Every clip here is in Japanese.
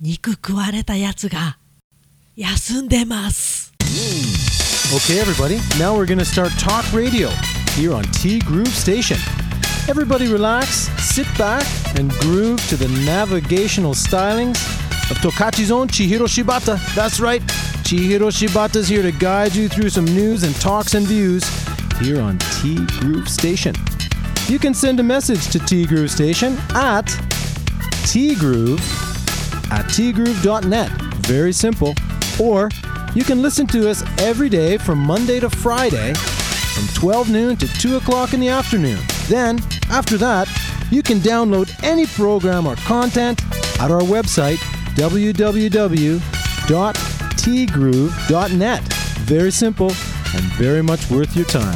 肉食われたやつが休んでます。 Okay, everybody, now we're gonna start talk radio here on T Groove Station. Everybody relax, sit back, and groove to the navigational stylings of Tokachi's own Chihiro Shibata. That's right, Chihiro Shibata's here to guide you through some news and talks and views here on T Groove Station. You can send a message to T Groove Station at tgroove@tgroove.net. Very simple. Or you can listen to us every day from Monday to Friday from 12 noon to 2 o'clock in the afternoon. Then, after that, you can download any program or content at our website, www.tgroove.net. Very simple and very much worth your time.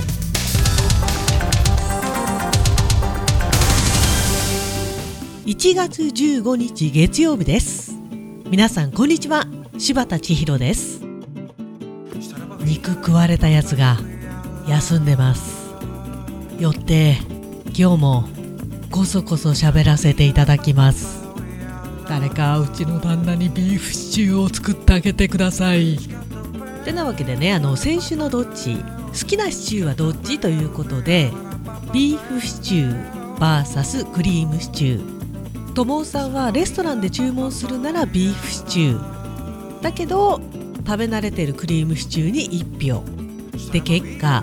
1月15日月曜日です。皆さんこんにちは、柴田千尋です。肉食われたやつが休んでます。よって今日もこそこそ喋らせていただきます。誰かうちの旦那にビーフシチューを作ってあげてください。てなわけでね、先週のどっち、好きなシチューはどっちということで、ビーフシチュー vs クリームシチュー。ともさんはレストランで注文するならビーフシチューだけど、食べ慣れてるクリームシチューに1票で、結果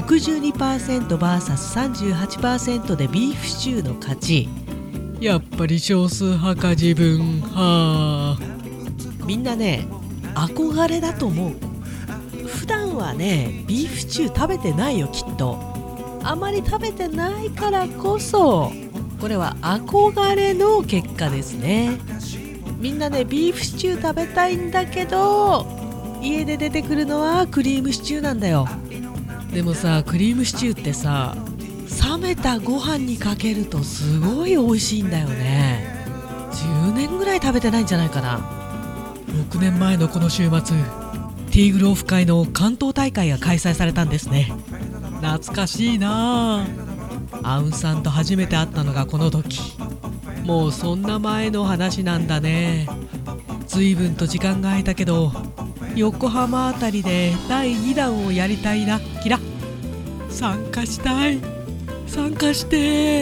62%vs38% でビーフシチューの勝ち。やっぱり少数派か自分は。みんなね、憧れだと思う。普段はね、ビーフシチュー食べてないよ、きっと。あまり食べてないからこそ、これは憧れの結果ですね。みんなね、ビーフシチュー食べたいんだけど、家で出てくるのはクリームシチューなんだよ。でもさ、クリームシチューってさ、冷めたご飯にかけるとすごい美味しいんだよね。10年ぐらい食べてないんじゃないかな。6年前のこの週末、ティーグルオフ会の関東大会が開催されたんですね。懐かしいな。アウンさんと初めて会ったのがこの時。もうそんな前の話なんだね。随分と時間が空いたけど、横浜あたりで第2弾をやりたいな。キラ参加したい。参加して。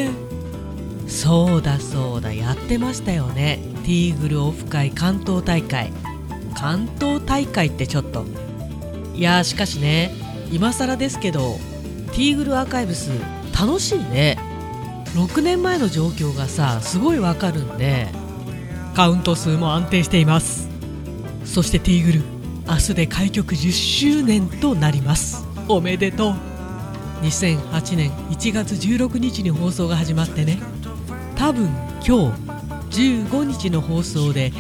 そうだそうだ、やってましたよね。ティーグルオフ会関東大会。関東大会ってちょっと。いやしかしね、今更ですけど、ティーグルアーカイブス楽しいね。6年前の状況がさ、すごいわかるんで、カウント数も安定しています。そしてティーグル、明日で開局10周年となります。おめでとう。2008年1月16日に放送が始まってね、多分今日15日の放送で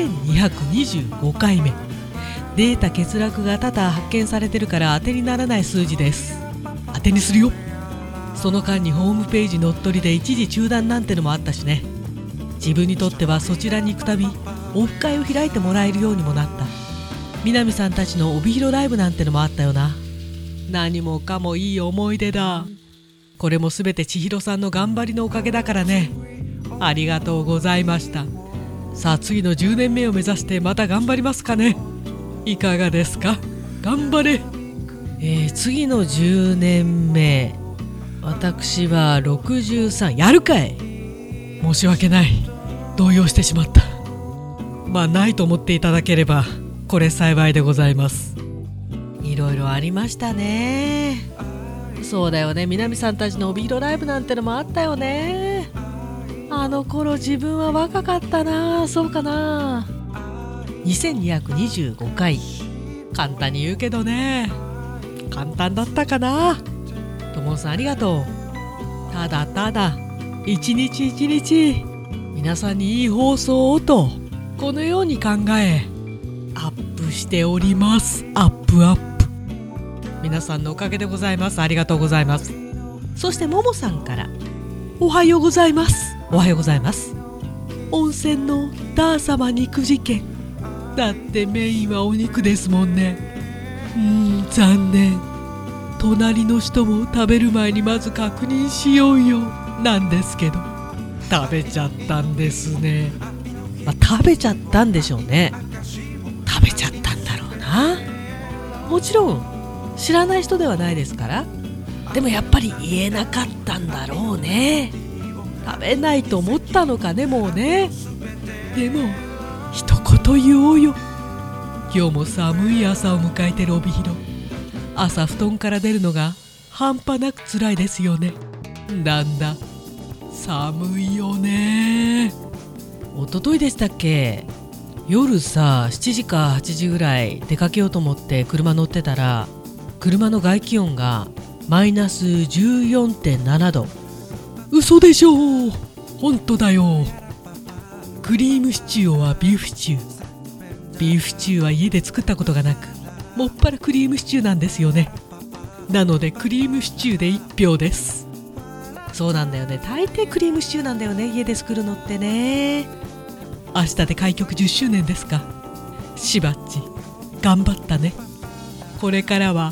2225回目。データ欠落が多々発見されてるから当てにならない数字です。当てにするよ。その間にホームページ乗っ取りで一時中断なんてのもあったしね。自分にとってはそちらに行くたびオフ会を開いてもらえるようにもなった。南さんたちの帯広ライブなんてのもあったよな。何もかもいい思い出だ。これもすべて千尋さんの頑張りのおかげだからね。ありがとうございました。さあ次の10年目を目指してまた頑張りますかね。いかがですか。頑張れ。次の10年目、私は63。やるかい。申し訳ない、動揺してしまった。まあないと思っていただければこれ幸いでございます。いろいろありましたね。そうだよね、南さんたちの帯広ライブなんてのもあったよね。あの頃自分は若かったな。そうかな。2225回。簡単に言うけどね、簡単だったかな。ともさんありがとう。ただただ一日一日皆さんにいい放送をと、このように考えアップしております。アップアップ。皆さんのおかげでございます。ありがとうございます。そしてももさんから、おはようございます。おはようございます。温泉のダー様肉事件。だってメインはお肉ですもんね。残念。隣の人も食べる前にまず確認しようよなんですけど、食べちゃったんですね。 食べちゃったんでしょうね。食べちゃったんだろうな。もちろん知らない人ではないですから。でもやっぱり言えなかったんだろうね。食べないと思ったのかね、もうね。でも一言言おうよ。今日も寒い朝を迎えてる帯広。朝布団から出るのが半端なく辛いですよね。だんだん寒いよね。一昨日でしたっけ、夜さ7時か8時ぐらい出かけようと思って車乗ってたら、車の外気温がマイナス 14.7 度。嘘でしょ。本当だよ。クリームシチューはビーフシチュー。ビーフシチューは家で作ったことがなく、もっぱらクリームシチューなんですよね。なのでクリームシチューで1票です。そうなんだよね。大抵クリームシチューなんだよね、家で作るのってね。明日で開局10周年ですか。しばっち頑張ったね。これからも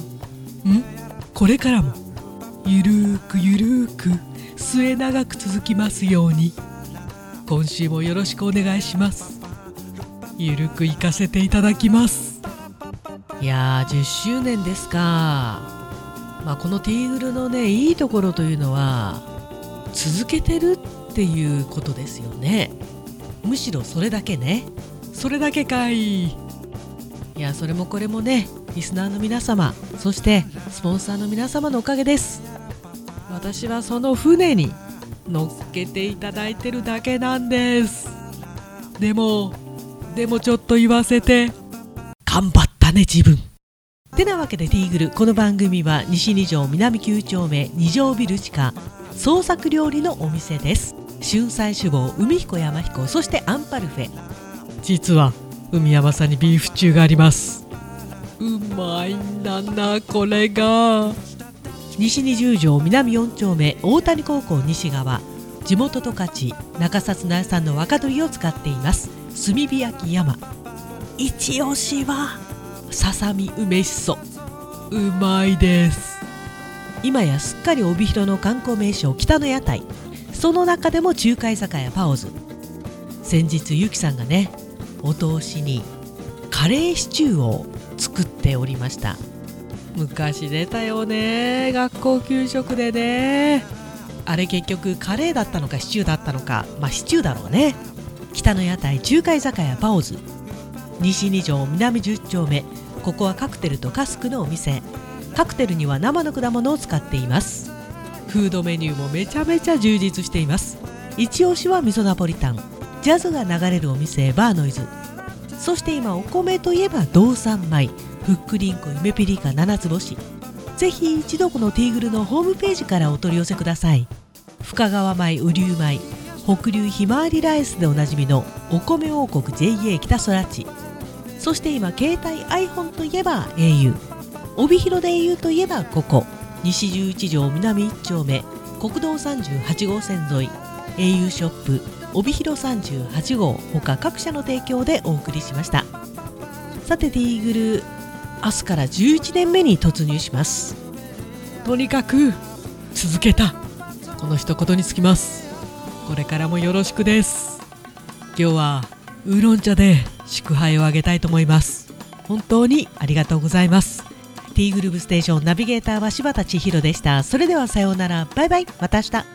ゆるーくゆるーく末永く続きますように。今週もよろしくお願いします。ゆるく行かせていただきます。いやー10周年ですか。このティーグルのね、いいところというのは続けてるっていうことですよね。むしろそれだけね。それだけかい。いや、それもこれもね、リスナーの皆様、そしてスポンサーの皆様のおかげです。私はその船に乗っけていただいてるだけなんです。でもちょっと言わせて、頑張ったね自分。てなわけでティーグル、この番組は西2条南9丁目2条ビル地下創作料理のお店です。春菜酒坊、海彦山彦、そしてアンパルフェ。実は海山さんにビーフシチューがあります。うまいんだなこれが。西20条南4丁目大谷高校西側、地元十勝中札内産の若鶏を使っています。炭火焼き山。一押しはささみ梅しそ。うまいです。今やすっかり帯広の観光名所北の屋台、その中でも中華居酒屋パオズ。先日ゆきさんがね、お通しにカレーシチューを作っておりました。昔出たよね、学校給食でね。あれ結局カレーだったのかシチューだったのか、シチューだろうね。北の屋台中華居酒屋パオズ、西2条南10丁目。ここはカクテルとカスクのお店。カクテルには生の果物を使っています。フードメニューもめちゃめちゃ充実しています。一押しは味噌ナポリタン。ジャズが流れるお店バーノイズ。そして今お米といえば道産米、ふっくりんこゆめぴりか7つ星。ぜひ一度このティーグルのホームページからお取り寄せください。深川米、雨竜米、北流ひまわりライスでおなじみのお米王国 JA 北空地。そして今携帯 iPhone といえば au、 帯広で au といえばここ西11条南1丁目国道38号線沿い au ショップ帯広38号他各社の提供でお送りしました。さてティーグル、明日から11年目に突入します。とにかく続けた、この一言につきます。これからもよろしくです。今日はウーロン茶で祝杯をあげたいと思います。本当にありがとうございます。ティーグルーブステーションナビゲーターは柴田千尋でした。それではさようなら、バイバイ、また明日。